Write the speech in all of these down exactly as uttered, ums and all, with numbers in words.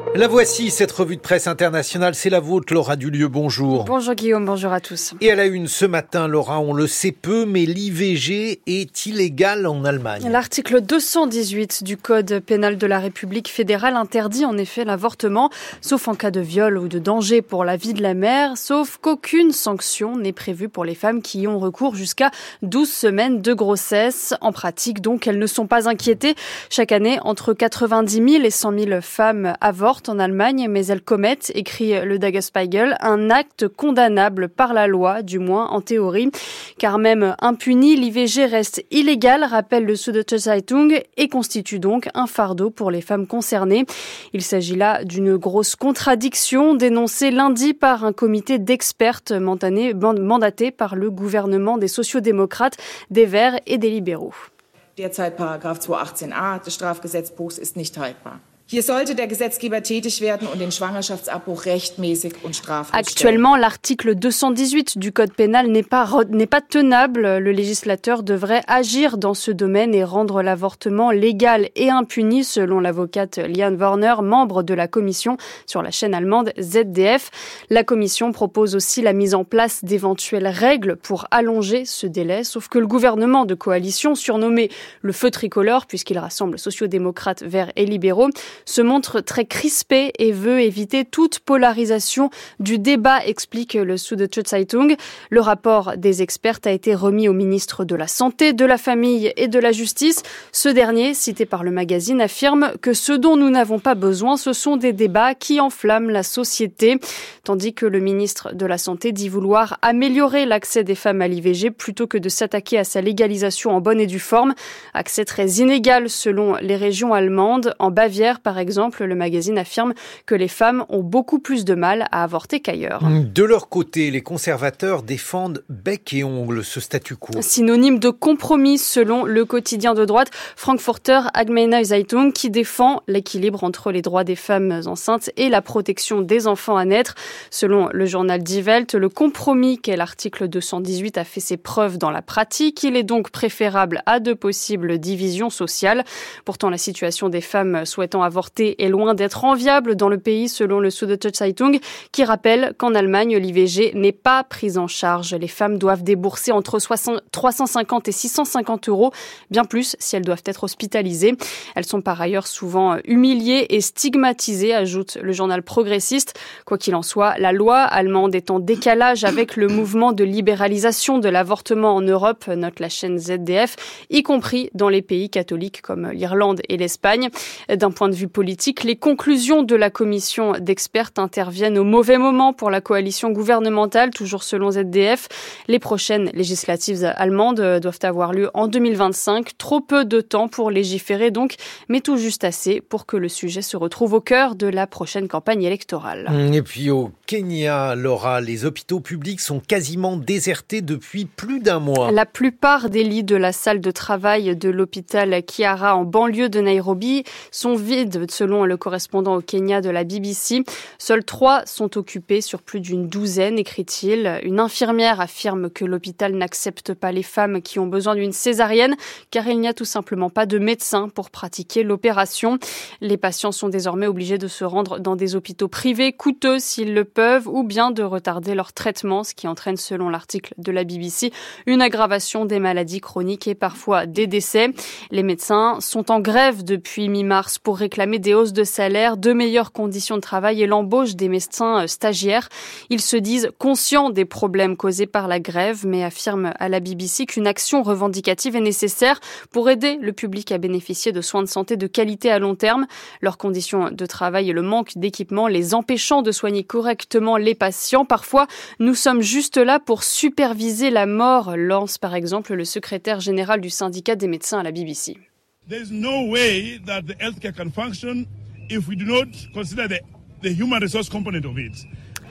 La voici, cette revue de presse internationale, c'est la vôtre, Laura Dulieu, bonjour. Bonjour Guillaume, bonjour à tous. Et à la une ce matin, Laura, on le sait peu, mais l'I V G est illégal en Allemagne. L'article deux cent dix-huit du Code pénal de la République fédérale interdit en effet l'avortement, sauf en cas de viol ou de danger pour la vie de la mère, sauf qu'aucune sanction n'est prévue pour les femmes qui y ont recours jusqu'à douze semaines de grossesse. En pratique, donc, elles ne sont pas inquiétées. Chaque année, entre quatre-vingt-dix mille et cent mille femmes avortent en Allemagne, mais elles commettent, écrit le Tagesspiegel, un acte condamnable par la loi, du moins en théorie. Car même impunie, l'I V G reste illégale, rappelle le Süddeutsche Zeitung, et constitue donc un fardeau pour les femmes concernées. Il s'agit là d'une grosse contradiction dénoncée lundi par un comité d'expertes mandaté par le gouvernement des sociodémocrates, des Verts et des libéraux. Derzeit Paragraph zweihundertachtzehn a des Strafgesetzbuchs ist nicht haltbar. Hier sollte der Gesetzgeber tätig werden und den Schwangerschaftsabbruch rechtmäßig und strafrechtlich. Actuellement, l'article deux cent dix-huit du Code pénal n'est pas, n'est pas tenable. Le législateur devrait agir dans ce domaine et rendre l'avortement légal et impuni, selon l'avocate Liane Warner, membre de la commission sur la chaîne allemande Z D F. La commission propose aussi la mise en place d'éventuelles règles pour allonger ce délai, sauf que le gouvernement de coalition, surnommé le feu tricolore, puisqu'il rassemble sociodémocrates, verts et libéraux, se montre très crispé et veut éviter toute polarisation du débat, explique le Süddeutsche Zeitung. Le rapport des experts a été remis au ministre de la Santé, de la Famille et de la Justice. Ce dernier, cité par le magazine, affirme que ce dont nous n'avons pas besoin, ce sont des débats qui enflamment la société. Tandis que le ministre de la Santé dit vouloir améliorer l'accès des femmes à l'I V G plutôt que de s'attaquer à sa légalisation en bonne et due forme. Accès très inégal selon les régions allemandes. En Bavière, par exemple, le magazine affirme que les femmes ont beaucoup plus de mal à avorter qu'ailleurs. De leur côté, les conservateurs défendent bec et ongles ce statu quo. Synonyme de compromis selon le quotidien de droite Frankfurter Allgemeine Zeitung, qui défend l'équilibre entre les droits des femmes enceintes et la protection des enfants à naître. Selon le journal Die Welt, le compromis qu'est l'article deux cent dix-huit a fait ses preuves dans la pratique. Il est donc préférable à de possibles divisions sociales. Pourtant, la situation des femmes souhaitant avorter est loin d'être enviable dans le pays, selon le Süddeutsche Zeitung, qui rappelle qu'en Allemagne, l'I V G n'est pas prise en charge. Les femmes doivent débourser entre trois cent cinquante et six cent cinquante euros, bien plus si elles doivent être hospitalisées. Elles sont par ailleurs souvent humiliées et stigmatisées, ajoute le journal progressiste. Quoi qu'il en soit, la loi allemande est en décalage avec le mouvement de libéralisation de l'avortement en Europe, note la chaîne Z D F, y compris dans les pays catholiques comme l'Irlande et l'Espagne. D'un point de vue politique, les conclusions de la commission d'experts interviennent au mauvais moment pour la coalition gouvernementale, toujours selon Z D F. Les prochaines législatives allemandes doivent avoir lieu en deux mille vingt-cinq. Trop peu de temps pour légiférer donc, mais tout juste assez pour que le sujet se retrouve au cœur de la prochaine campagne électorale. Et puis au Kenya, Laura, les hôpitaux publics sont quasiment désertés depuis plus d'un mois. La plupart des lits de la salle de travail de l'hôpital Kiara en banlieue de Nairobi sont vides, selon le correspondant au Kenya de la B B C. Seuls trois sont occupés sur plus d'une douzaine, écrit-il. Une infirmière affirme que l'hôpital n'accepte pas les femmes qui ont besoin d'une césarienne, car il n'y a tout simplement pas de médecin pour pratiquer l'opération. Les patients sont désormais obligés de se rendre dans des hôpitaux privés, coûteux s'ils le peuvent, ou bien de retarder leur traitement, ce qui entraîne, selon l'article de la B B C, une aggravation des maladies chroniques et parfois des décès. Les médecins sont en grève depuis mi-mars pour réclamer des hausses de salaire, de meilleures conditions de travail et l'embauche des médecins stagiaires. Ils se disent conscients des problèmes causés par la grève, mais affirment à la B B C qu'une action revendicative est nécessaire pour aider le public à bénéficier de soins de santé de qualité à long terme. Leurs conditions de travail et le manque d'équipement les empêchant de soigner correctement les patients. Parfois, nous sommes juste là pour superviser la mort, lance par exemple le secrétaire général du syndicat des médecins à la B B C. There is no way that the healthcare can function if we do not consider the, the human resource component of it.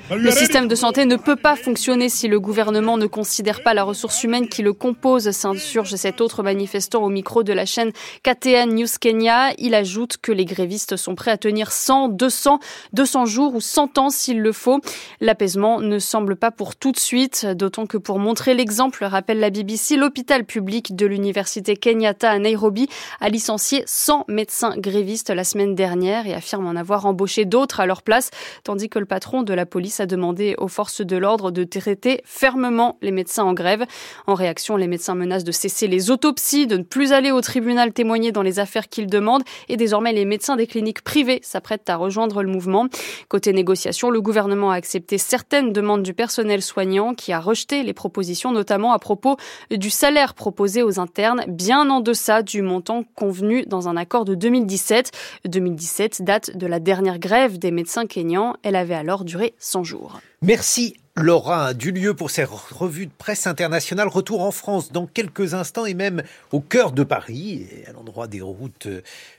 Le système de santé ne peut pas fonctionner si le gouvernement ne considère pas la ressource humaine qui le compose, s'insurge cet autre manifestant au micro de la chaîne K T N News Kenya. Il ajoute que les grévistes sont prêts à tenir cent, deux cents, deux cents jours ou cent ans s'il le faut. L'apaisement ne semble pas pour tout de suite, d'autant que pour montrer l'exemple, rappelle la B B C, l'hôpital public de l'université Kenyatta à Nairobi a licencié cent médecins grévistes la semaine dernière et affirme en avoir embauché d'autres à leur place, tandis que le patron de la police a demandé aux forces de l'ordre de traiter fermement les médecins en grève. En réaction, les médecins menacent de cesser les autopsies, de ne plus aller au tribunal témoigner dans les affaires qu'ils demandent et désormais les médecins des cliniques privées s'apprêtent à rejoindre le mouvement. Côté négociation, le gouvernement a accepté certaines demandes du personnel soignant qui a rejeté les propositions, notamment à propos du salaire proposé aux internes, bien en deçà du montant convenu dans un accord de deux mille dix-sept. deux mille dix-sept, date de la dernière grève des médecins kényans. Elle avait alors duré cent jours. Merci Laura Dulieu pour ces revues de presse internationale. Retour en France dans quelques instants et même au cœur de Paris et à l'endroit des routes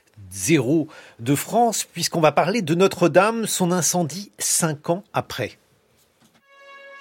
zéro de France, puisqu'on va parler de Notre-Dame, son incendie cinq ans après.